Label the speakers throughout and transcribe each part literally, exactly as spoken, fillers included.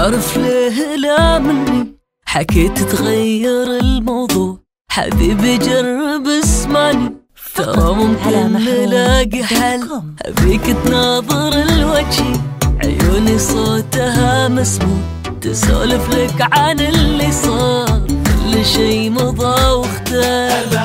Speaker 1: تعرف ليه لا مني حكيت تغير الموضوع؟ حبيبي جرب اسمعني، ترى ممكن نلاقي حل. أبيك تناظر الوجه، عيوني صوتها مسموع، تسولف لك عن اللي صار، كل شي مضى واختار.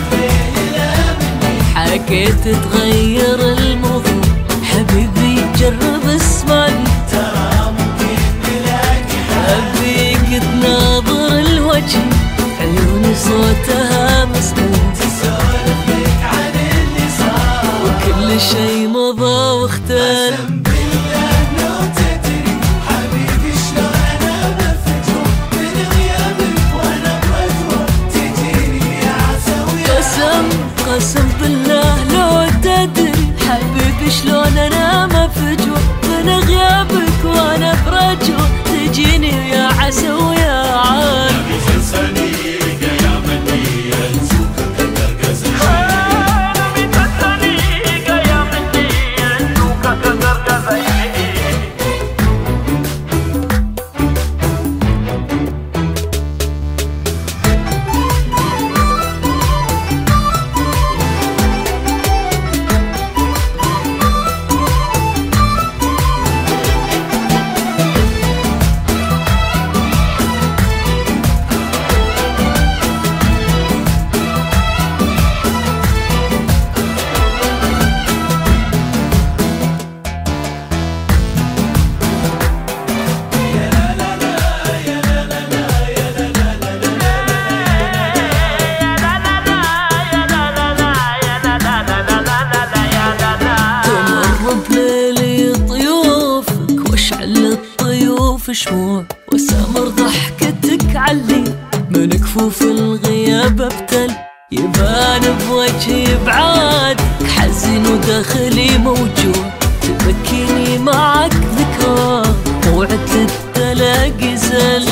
Speaker 1: حكيت تغير الموضوع، حبيبي جرب اسمعني،
Speaker 2: ترى ممكن نلاقي حل.
Speaker 1: أبيك تناظر الوجه، عيوني صوتها مسموع،
Speaker 2: تسولف لك عن اللي صار،
Speaker 1: وكل شي مضى واختار.
Speaker 2: قسم بالله لو تدري حبيبي شلون انا بفجر من غيابك وانا برجوع، تجيني يا عسوية.
Speaker 1: قسم قسم بالله لو تدري حبيبي شلون انا مفجوع، من غيابك وانا برجوع، تجيني يا عسى ويا عال. شموع وسامر ضحكتك علي، من كفوف الغياب ابتل، يبان بوجهي بعادك حزين وداخلي موجوع، تبكيني معك ذكرى موعد للتلاقي زل،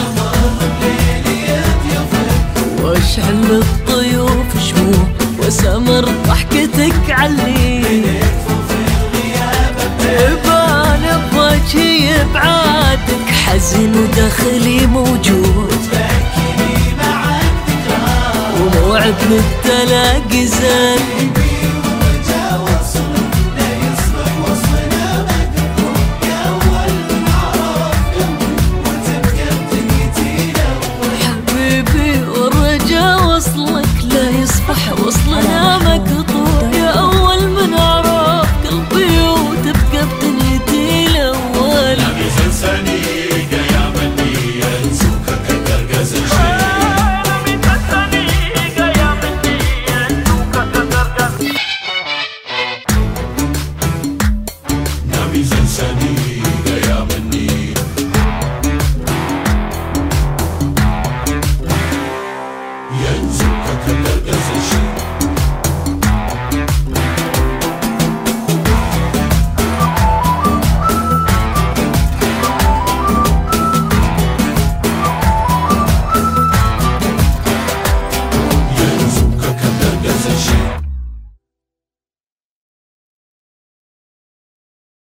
Speaker 1: واشعل الطيوف شموع وسامر ضحكتك علي، يبان بوجهي بعادك حزين وداخلي موجود،
Speaker 2: تبكيني معك ذكرى
Speaker 1: وموعد للتلاقي زل.